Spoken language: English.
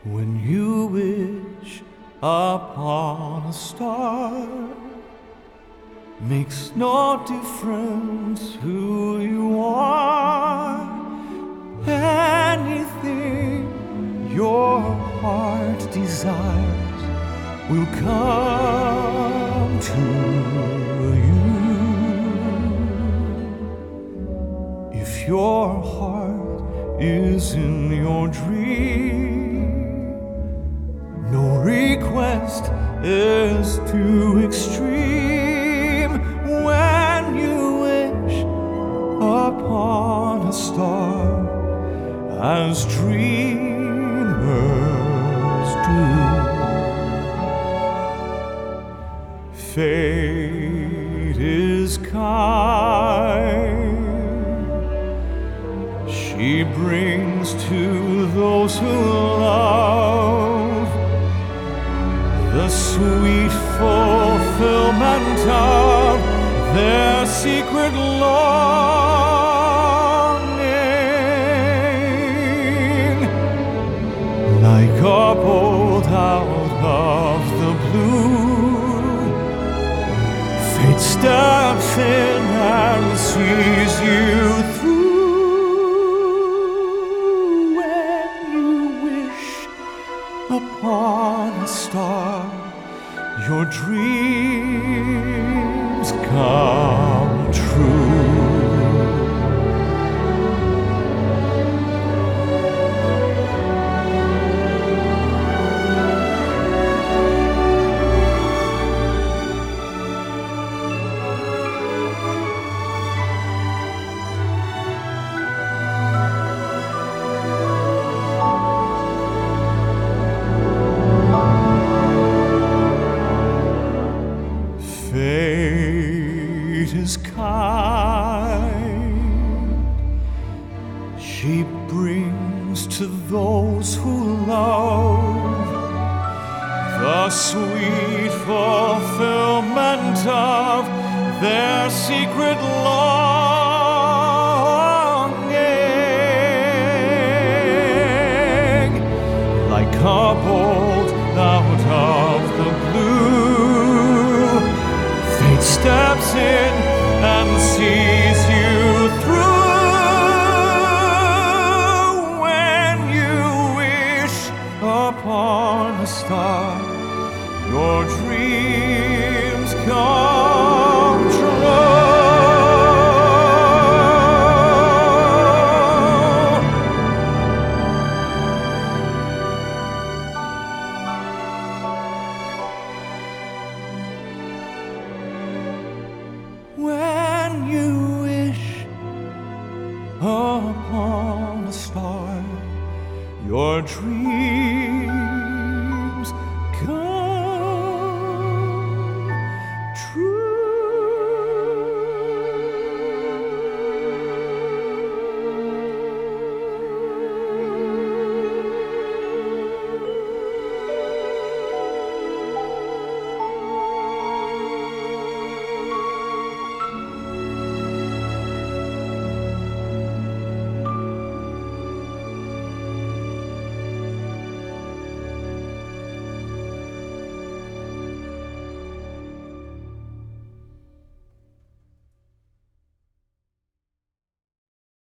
When you wish upon a star, makes no difference who you are. Anything your heart desires will come to you. If your heart is in your dream, no request is too extreme. When you wish upon a star, as dreamers do, fate is kind. She brings to those who love the sweet fulfillment of their secret longing. Like a bolt out of the blue, fate steps in and sees you through. When you wish upon a star, your dreams come true. Fate is kind. She brings to those who love the sweet fulfillment of their secret longing. Like a bolt out of the blue, fate steps in and sees you through. When you wish upon a star, your dreams come true. When you wish upon a star, your dreams